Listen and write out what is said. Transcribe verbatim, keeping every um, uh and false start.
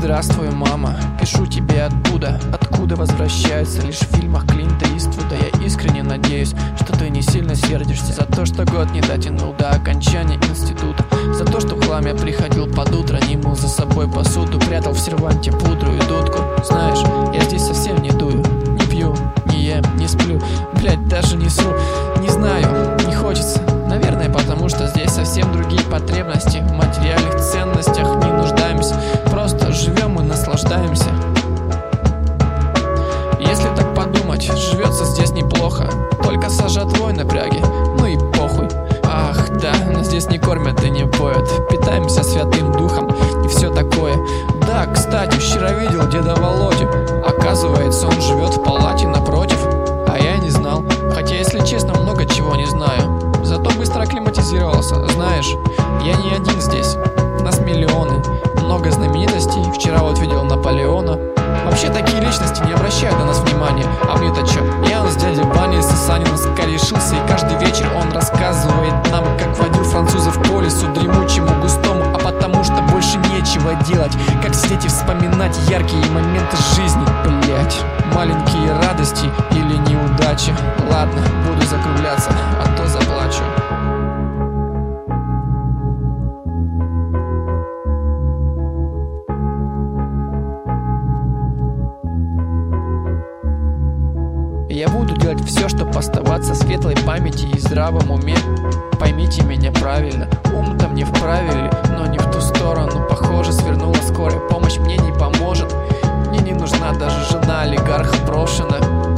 Здравствуй, мама, пишу тебе оттуда, откуда возвращаются лишь в фильмах Клинта Иствуда. Я искренне надеюсь, что ты не сильно сердишься за то, что год не дотянул до окончания института, за то, что в хлам я приходил под утро, не мыл за собой посуду, прятал в серванте пудру и дудку. Знаешь, я здесь совсем не дую, не пью, не ем, не сплю, блять, даже не сру. Не знаю, не хочется, наверное, потому что здесь совсем другие потребности. В материальных ценностях не нуждаемся, просто живем и наслаждаемся. Если так подумать, живется здесь неплохо, только со жатвой напряги, ну и похуй. Ах, да, нас здесь не кормят и не поят, питаемся Святым Духом и все такое. Да, кстати, вчера видел деда Володю, оказывается, он живет в палате напротив, а я не знал. Хотя, если честно, много чего не знаю, зато быстро акклиматизировался. Знаешь, я не один здесь, нас миллионы, много знаменитостей. Вчера вот видел Наполеона. Вообще такие личности не обращают на нас внимания. А мне-то чё? Я он с дядей Баней с Саниным скорешился, и каждый вечер он рассказывает нам, как водил французов по лесу дремучему, густому, а потому что больше нечего делать, как сидеть и вспоминать яркие моменты жизни. Блять, маленькие радости или неудачи. Ладно, буду закругляться, а то заплачу. Я буду делать все, чтобы оставаться в светлой памяти и здравом уме. Поймите меня правильно, ум-то мне вправили, но не в ту сторону. Похоже, свернула скорая помощь, мне не поможет. Мне не нужна даже жена олигарха брошена.